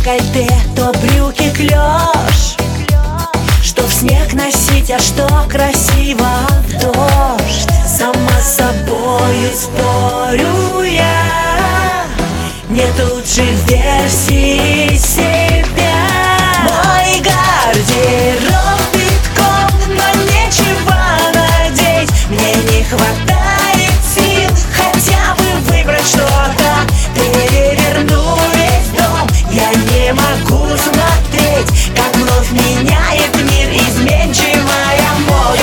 декольте, то брюки клёш. Что в снег носить, а что красиво в дождь. Сама с собою спорю я, нет лучшей версии себя. Мой гардероб битком, но нечего надеть. Мне не хватает сил хотя бы выбрать что-то. Переверну весь дом, я не могу смотреть, как вновь меняет мир изменчивая мода.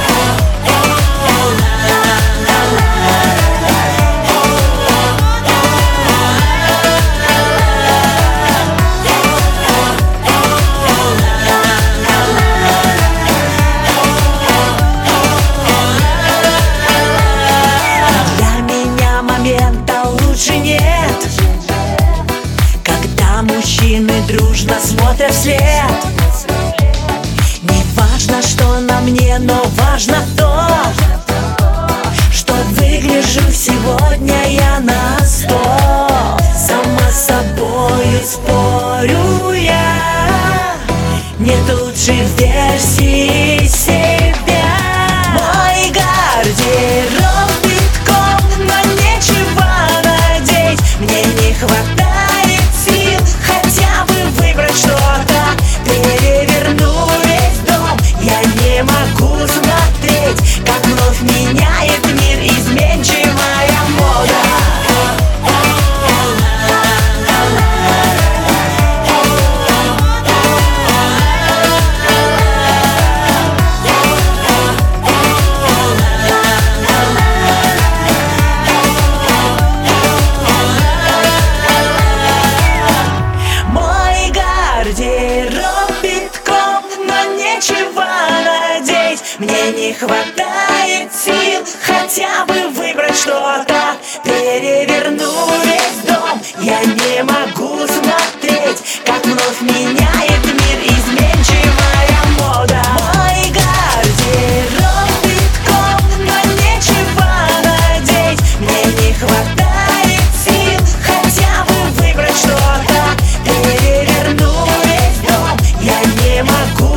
Лучше нет, когда мужчины дружно смотрят вслед. Не важно, что на мне, но важно то, что выгляжу сегодня я на 100. Сама с собою спорю я, нет лучшей версии себя. Мой гардероб битком, но нечего надеть. Мне не хватает сил хотя бы выбрать что-то. Переверну весь дом, я не могу смотреть, как вновь меняет мир изменчивая мода. Гардероб битком, но нечего надеть. Мне не хватает сил хотя бы выбрать что-то. Переверну весь дом, я не могу смотреть, как вновь меняет мир изменчивая мода. Мой гардероб битком, но нечего надеть. Мне не хватает сил хотя бы выбрать что-то. Переверну весь дом, я не могу